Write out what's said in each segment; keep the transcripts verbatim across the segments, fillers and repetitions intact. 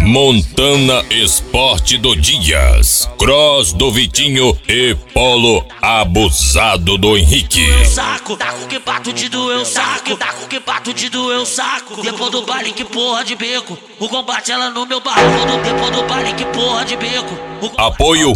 Montana Esporte do Dias, Cross do Vitinho e Polo Abusado do Henrique. Saco, taco que bato de doer o saco, taco que bato de doer o saco. Depois do baile que porra de beco, o combate ela no meu barco. Depois do baile que porra de beco. Apoio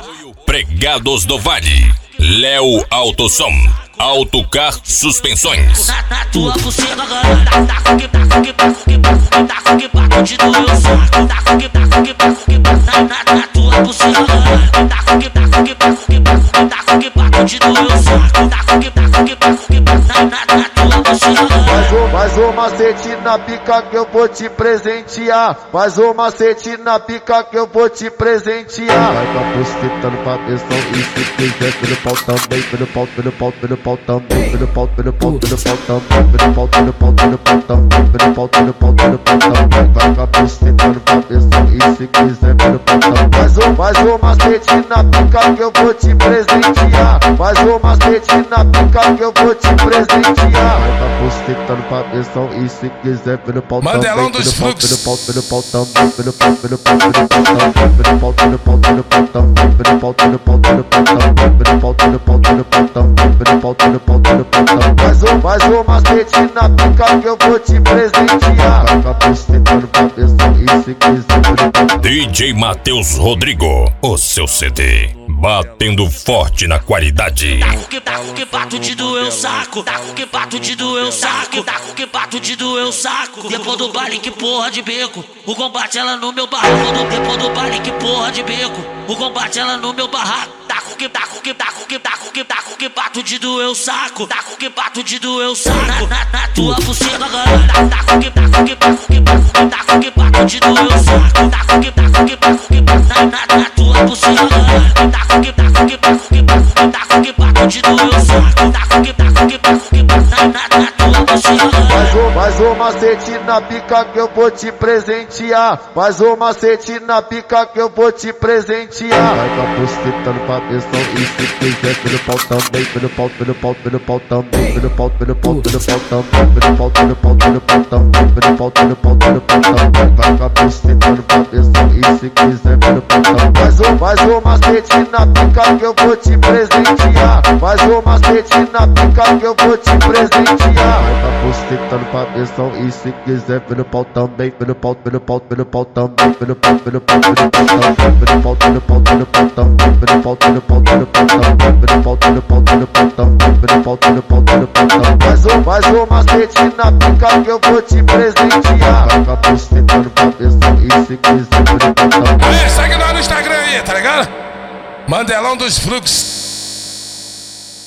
Pregados do Vale, Léo Autosom, Autocar Suspensões. Na, na tua buceta, galera, taco que taco que taco que taco, taco que bato de doer o saco, taco que taco que taco que na, na, na tua buceta, galera, taco que taco que taco que taco, taco que bato de doer o saco, taco que taco que taco que na, na, na tua buceta, galera. Faz o macete na pica que eu vou te presentear. Faz o macete na pica que eu vou te presentear. Vai com a buceta no cabeção e se quiser pelo pau também, pelo pau, pelo pau, pelo pau também, pelo pau, pelo pau, pelo pau também, pelo pau, pelo pau, pelo pau também, pelo pau, pelo pau, pelo pau também. Vai com a buceta no cabeção e se quiser pelo pau também. Faz o, faz o macete na pica que eu vou te presentear. Faz o macete na pica que eu vou te presentear. Vai com a buceta no cabeção e se quiser pelo pau também, Mandelão dos Fluxos, pelo pau, pelo pau também, pelo pau, pelo pau, pelo pau também, pelo pau, pelo pau, pelo pau também, pelo pau, pelo pau, pelo pau também, pelo pau, pelo pau, pelo pau também, pelo pau, pelo pau, pelo pau também. Faz o, faz o macete na pica que eu vou te presentear. Vai com a buceta no cabeção e se quiser pelo pau. D J Matheus Rodrigo, o seu C D, batendo forte na qualidade. Taco que taco que bato de doer o saco, taco que bato de doer o saco, taco que bato de doer o saco. Depois do baile que porra de beco, o combate ela no meu barraco. Depois do baile que porra de beco, o combate ela no meu barraco. Taco que taco que taco que taco que taco que bato de doer o saco, taco que bato de doer o saco. Na, na, na tua buceta, galera, taco que taco que taco que taco, taco que bato de doer o saco, taco que taco que taco que na, na, na tua buceta, galera, taco que taco que taco que taco, taco que bato de doer o saco, taco que taco que taco que na, na, na tua buceta, galera. Faz o, faz o macete na pica que eu vou te presentear. Faz o macete na pica que eu vou te presentear. Vai com a buceta no cabeção e se quiser pelo pau também, pelo pau, pelo pau, pelo pau também, pelo pau, pelo pau, pelo pau também, pelo pau, pelo pau, pelo pau também, pelo pau, pelo pau, pelo pau também. Vai com a buceta no cabeção e se quiser pelo pau também. Faz o, faz o macete na pica que eu vou te presentear. Faz o macete na pica que eu vou te presentear. Vai com a buceta no cabeção e se quiser pelo pau também, pelo pau, pelo pau, pelo pau também, pelo pau, pelo pau, pelo pau também, pelo pau, pelo pau, pelo pau também, pelo pau, pelo pau, pelo pau também, pelo pau, pelo pau, pelo pau também, pelo pau, pelo pau, pelo pau também. Faz o, faz o macete na pica que eu vou te presentear. Vai com a buceta no cabeção e se quiser pelo pau também. aí, segue nós no Instagram aí, tá ligado? Mandelão dos Fluxos.